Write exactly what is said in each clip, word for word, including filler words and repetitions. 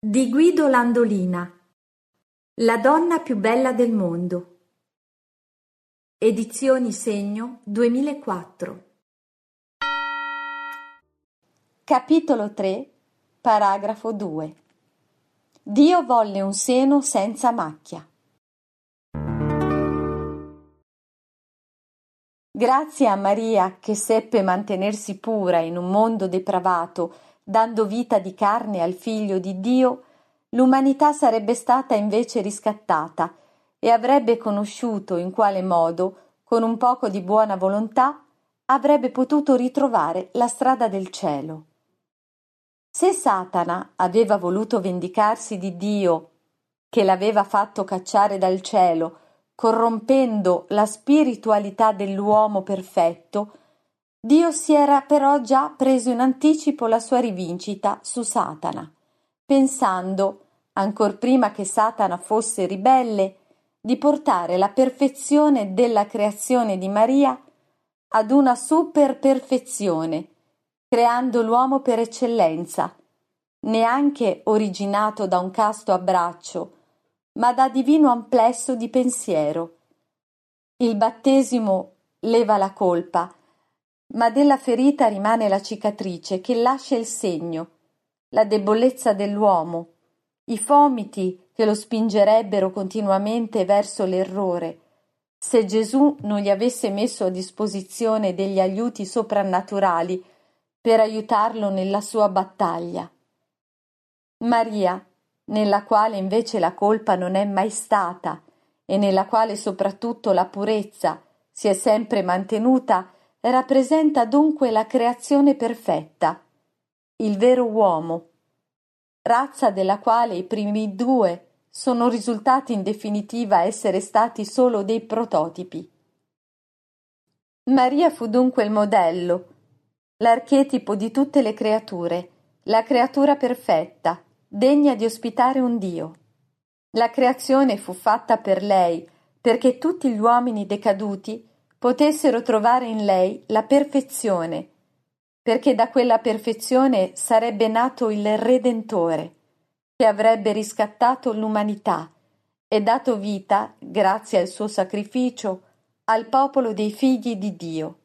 Di Guido Landolina. La donna più bella del mondo. Edizioni Segno duemilaquattro. Capitolo tre, paragrafo due. Dio volle un seno senza macchia. Grazie a Maria, che seppe mantenersi pura in un mondo depravato, dando vita di carne al Figlio di Dio, l'umanità sarebbe stata invece riscattata e avrebbe conosciuto in quale modo, con un poco di buona volontà, avrebbe potuto ritrovare la strada del cielo. Se Satana aveva voluto vendicarsi di Dio, che l'aveva fatto cacciare dal cielo, corrompendo la spiritualità dell'uomo perfetto, Dio si era però già preso in anticipo la sua rivincita su Satana, pensando, ancor prima che Satana fosse ribelle, di portare la perfezione della creazione di Maria ad una superperfezione, creando l'uomo per eccellenza, neanche originato da un casto abbraccio, ma da divino amplesso di pensiero. Il battesimo leva la colpa, ma della ferita rimane la cicatrice che lascia il segno, la debolezza dell'uomo, i fomiti che lo spingerebbero continuamente verso l'errore, se Gesù non gli avesse messo a disposizione degli aiuti soprannaturali per aiutarlo nella sua battaglia. Maria, nella quale invece la colpa non è mai stata e nella quale soprattutto la purezza si è sempre mantenuta, rappresenta dunque la creazione perfetta, il vero uomo, razza della quale i primi due sono risultati in definitiva essere stati solo dei prototipi. Maria fu dunque il modello, l'archetipo di tutte le creature, la creatura perfetta, degna di ospitare un Dio. La creazione fu fatta per lei, perché tutti gli uomini decaduti potessero trovare in lei la perfezione, perché da quella perfezione sarebbe nato il Redentore, che avrebbe riscattato l'umanità e dato vita, grazie al suo sacrificio, al popolo dei figli di Dio.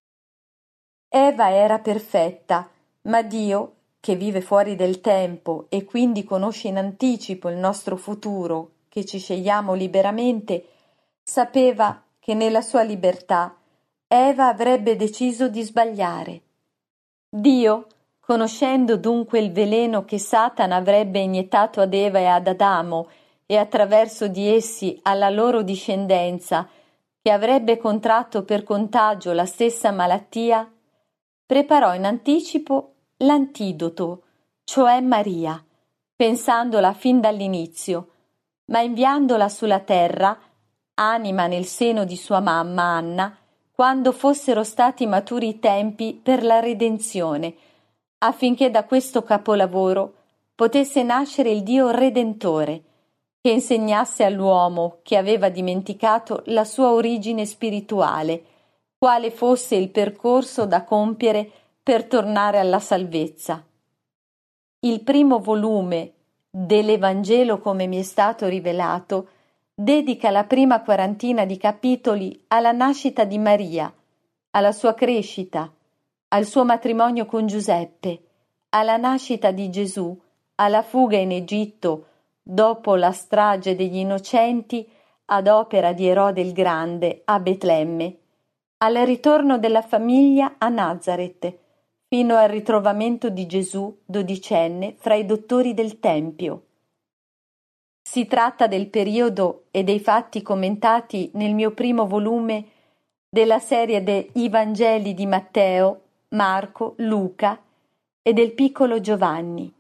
Eva era perfetta, ma Dio, che vive fuori del tempo e quindi conosce in anticipo il nostro futuro, che ci scegliamo liberamente, sapeva che nella sua libertà Eva avrebbe deciso di sbagliare. Dio, conoscendo dunque il veleno che Satana avrebbe iniettato ad Eva e ad Adamo e attraverso di essi alla loro discendenza, che avrebbe contratto per contagio la stessa malattia, preparò in anticipo l'antidoto, cioè Maria, pensandola fin dall'inizio, ma inviandola sulla terra, anima nel seno di sua mamma Anna, quando fossero stati maturi i tempi per la redenzione, affinché da questo capolavoro potesse nascere il Dio Redentore, che insegnasse all'uomo che aveva dimenticato la sua origine spirituale, quale fosse il percorso da compiere per tornare alla salvezza. Il primo volume dell'Evangelo come mi è stato rivelato dedica la prima quarantina di capitoli alla nascita di Maria, alla sua crescita, al suo matrimonio con Giuseppe, alla nascita di Gesù, alla fuga in Egitto dopo la strage degli innocenti ad opera di Erode il Grande a Betlemme, al ritorno della famiglia a Nazaret, fino al ritrovamento di Gesù dodicenne fra i dottori del Tempio. Si tratta del periodo e dei fatti commentati nel mio primo volume della serie dei Vangeli di Matteo, Marco, Luca e del piccolo Giovanni.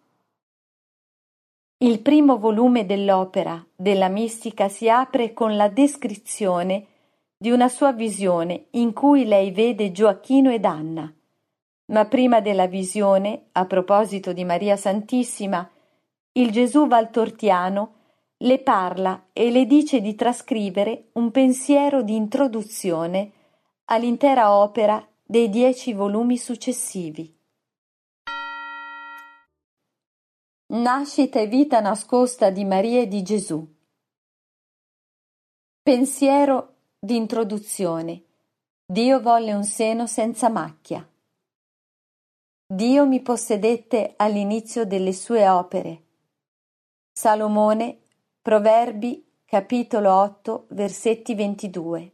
Il primo volume dell'opera della mistica si apre con la descrizione di una sua visione in cui lei vede Gioacchino ed Anna. Ma prima della visione, a proposito di Maria Santissima, il Gesù Valtortiano le parla e le dice di trascrivere un pensiero di introduzione all'intera opera dei dieci volumi successivi. Nascita e vita nascosta di Maria e di Gesù. Pensiero di introduzione. Dio volle un seno senza macchia. Dio mi possedette all'inizio delle sue opere. Salomone, Proverbi, capitolo otto, versetti ventidue.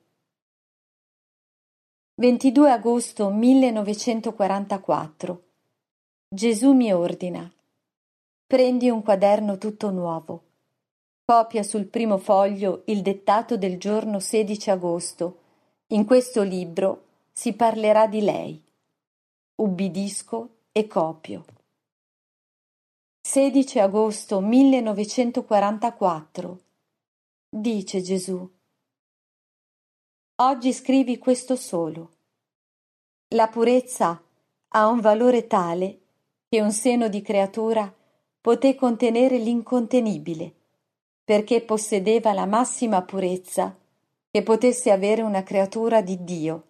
ventidue agosto millenovecentoquarantaquattro. Gesù mi ordina: prendi un quaderno tutto nuovo. Copia sul primo foglio il dettato del giorno sedici agosto. In questo libro si parlerà di lei. Ubbidisco e copio. sedici agosto millenovecentoquarantaquattro. Dice Gesù: oggi scrivi questo solo. La purezza ha un valore tale che un seno di creatura poté contenere l'incontenibile, perché possedeva la massima purezza che potesse avere una creatura di Dio.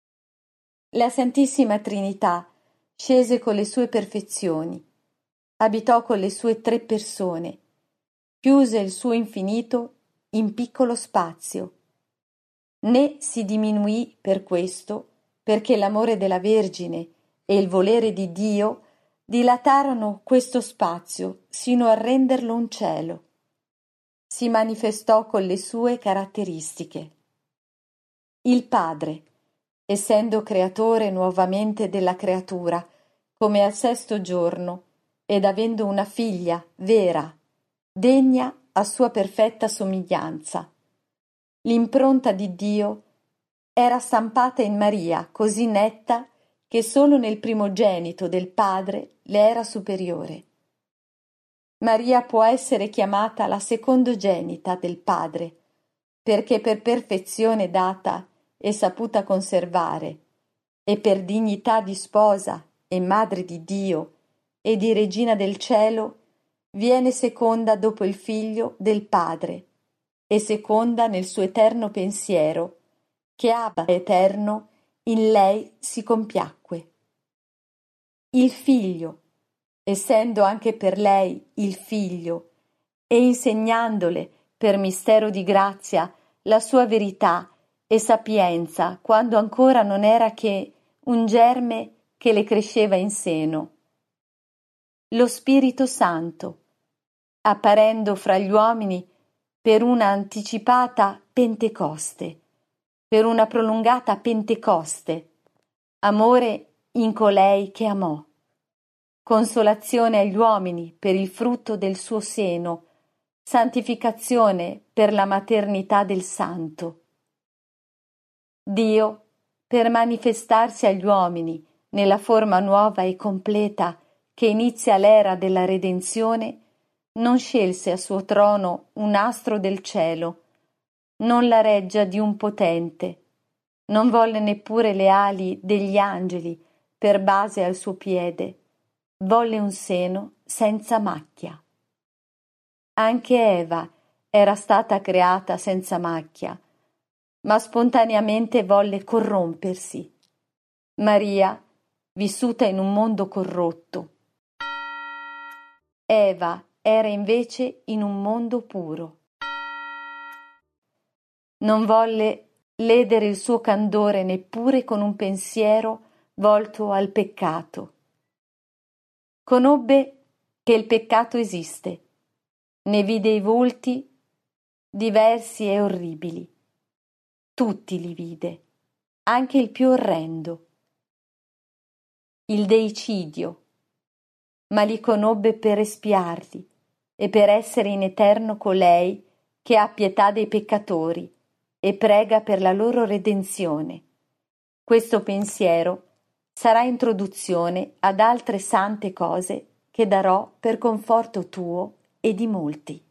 La Santissima Trinità scese con le sue perfezioni, abitò con le sue tre persone, chiuse il suo infinito in piccolo spazio, né si diminuì per questo, perché l'amore della Vergine e il volere di Dio dilatarono questo spazio sino a renderlo un cielo. Si manifestò con le sue caratteristiche. Il Padre, essendo creatore nuovamente della creatura, come al sesto giorno, ed avendo una figlia vera, degna a sua perfetta somiglianza. L'impronta di Dio era stampata in Maria così netta che solo nel primogenito del Padre le era superiore. Maria può essere chiamata la secondogenita del Padre, perché per perfezione data e saputa conservare, e per dignità di sposa e madre di Dio e di regina del cielo, viene seconda dopo il Figlio del Padre, e seconda nel suo eterno pensiero, che Abba eterno in lei si compiacque. Il Figlio, essendo anche per lei il Figlio, e insegnandole per mistero di grazia la sua verità e sapienza quando ancora non era che un germe che le cresceva in seno. Lo Spirito Santo, apparendo fra gli uomini per una anticipata Pentecoste, per una prolungata Pentecoste, amore in colei che amò, consolazione agli uomini per il frutto del suo seno, santificazione per la maternità del Santo. Dio, per manifestarsi agli uomini nella forma nuova e completa che inizia l'era della redenzione, non scelse a suo trono un astro del cielo, non la reggia di un potente, non volle neppure le ali degli angeli per base al suo piede, volle un seno senza macchia. Anche Eva era stata creata senza macchia, ma spontaneamente volle corrompersi. Maria, vissuta in un mondo corrotto. Eva era invece in un mondo puro. Non volle ledere il suo candore neppure con un pensiero volto al peccato. Conobbe che il peccato esiste, ne vide i volti diversi e orribili. Tutti li vide, anche il più orrendo, il deicidio, ma li conobbe per espiarli e per essere in eterno colei che ha pietà dei peccatori e prega per la loro redenzione. Questo pensiero sarà introduzione ad altre sante cose che darò per conforto tuo e di molti.